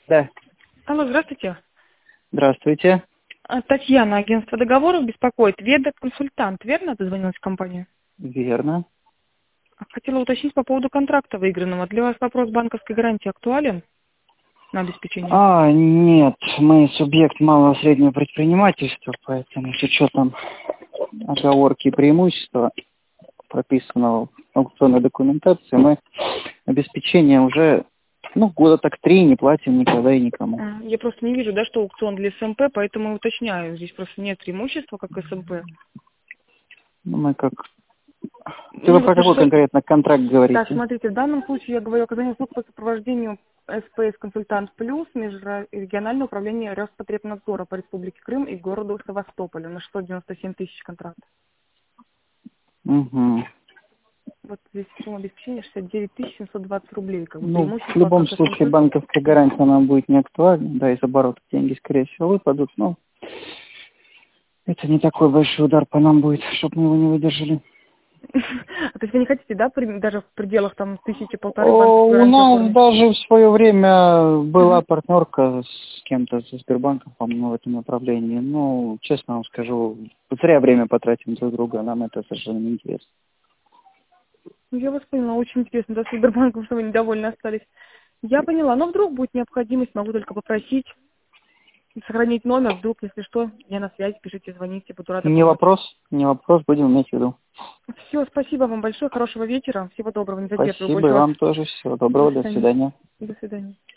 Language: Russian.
Да. Алло, здравствуйте. Здравствуйте. Татьяна, агентство договоров беспокоит. Веда-консультант, верно дозвонилась в компанию? Верно. Хотела уточнить по поводу контракта выигранного. Для вас вопрос банковской гарантии актуален на обеспечение? Нет, мы субъект малого и среднего предпринимательства, поэтому с учетом оговорки и преимущества, прописанного в аукционной документации, мы обеспечение уже, года так 3 не платим никогда и никому. Я просто не вижу, да, что аукцион для СМП, поэтому уточняю. Здесь просто нет преимущества, как СМП. Мы как... Вы Ну, про вот какой что... конкретно контракт Так, говорите? смотрите, в данном случае я говорю о оказании услуг по сопровождению СПС «Консультант Плюс» межрегиональное управление Роспотребнадзора по Республике Крым и городу Севастополю на 697 тысяч контракт. Угу. Вот здесь сумма обеспечения 69 720 рублей, как бы В преимущество любом как случае СМП. банковская гарантия нам будет не актуальна, да, из оборота деньги, скорее всего, выпадут, но это не такой большой удар по нам будет, чтобы мы его не выдержали. То есть вы не хотите, да, даже в пределах там тысячи-полторы банковскую У гарантию нас оформить? даже в свое время была Мгм. партнерка с кем-то, со Сбербанком, по-моему, в этом направлении. Честно вам скажу, зря время потратим друг друга, нам это совершенно не интересно. Ну, я вас поняла, очень интересно, да, с Сбербанком, что вы недовольны остались. Я поняла, но вдруг будет необходимость, могу только попросить сохранить номер, вдруг, если что, я на связи, пишите, звоните, буду рада Не помочь. вопрос, не вопрос, будем иметь в виду. Все, спасибо вам большое, хорошего вечера, всего доброго, не задерживаю Спасибо, и больше вас. вам тоже всего До доброго, до свидания. свидания. До свидания.